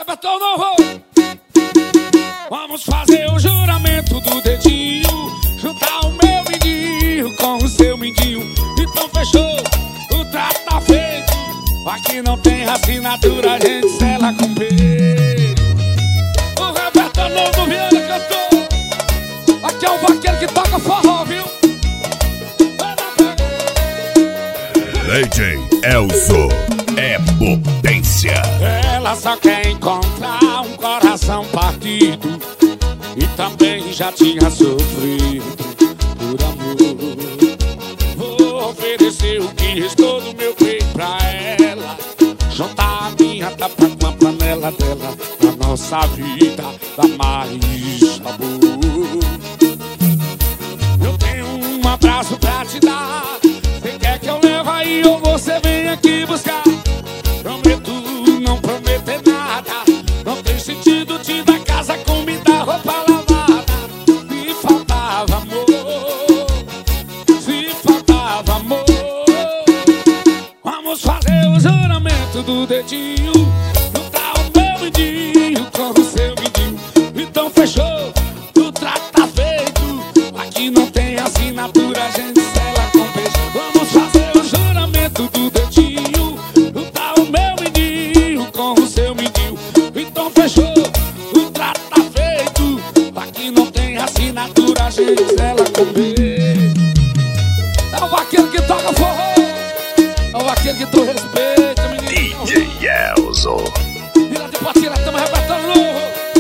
Repertório novo. Vamos fazer o juramento do dedinho, juntar o meu mindinho com o seu mindinho. Então fechou, o trato tá feito. Aqui não tem assinatura, a gente sela com beijo. O repertório novo do Viana cantou. Aqui é o vaqueiro que toca forró, viu? DJ Elzo é potência. Ela só quer encontrar um coração partido e também já tinha sofrido por amor. Vou oferecer o que restou do meu peito pra ela, juntar a minha tapa com a panela dela, pra nossa vida dar mais sabor. Eu tenho um abraço pra te dar. Você quer que eu leve aí ou você vem aqui buscar? Prometo não prometer nada. Não tem sentido te dar casa, comida, roupa lavada. Se faltava amor, se faltava amor. Vamos fazer o juramento do dedinho, juntar o meu mindinho com o seu mindinho. Então fechou, o trato tá feito. Aqui não tem assinatura, a gente sela com beijo. Vamos fazer o juramento do dedinho, juntar o meu mindinho com o seu mindinho. Então fechou, o trato tá feito. Aqui não tem assinatura, a gente sela com beijo. É o vaqueiro que toca forró, é o vaqueiro que tu respeita, menino. DJ Elzo. Vira de potira, tamo repertório novo.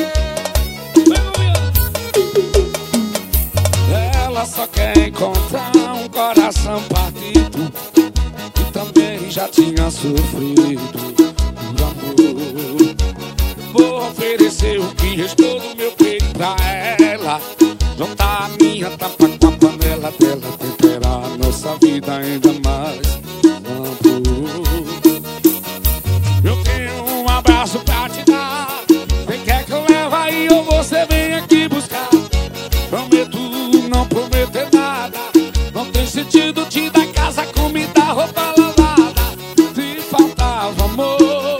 Ela só quer encontrar um coração partido e também já tinha sofrido por amor. Vou oferecer o que restou do meu peito pra ela, juntar a minha tapa com a panela dela, temperar a nossa vida ainda mais amor. Eu tenho um abraço pra te dar. Você quer que eu leve aí ou você vem aqui buscar? Prometo não prometer nada. Não tem sentido te dar casa, comida, roupa lavada. Se faltava amor,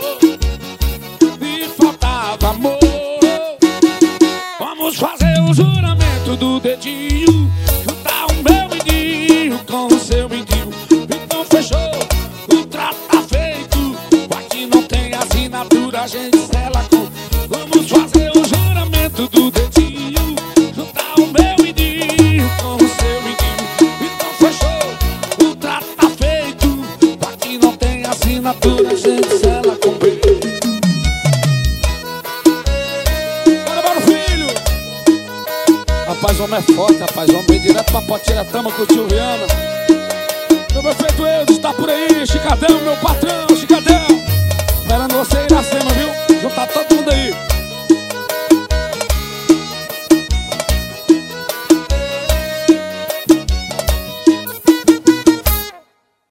se faltava amor. Vamos fazer o juramento do dedinho, juntar o meu mindinho com o seu mindinho. Então fechou, o trato tá feito. Aqui não tem assinatura, a gente sela com. Vamos fazer o juramento do dedinho, juntar o meu mindinho com o seu mindinho. Então fechou, o trato tá feito. Aqui não tem assinatura, a gente sela com beijo. Bora, filho! Rapaz, homem é forte, rapaz, homem vem direto pra Potiretama com o tio Viana. Meu prefeito Eudes tá por aí, Chicadão, meu patrão.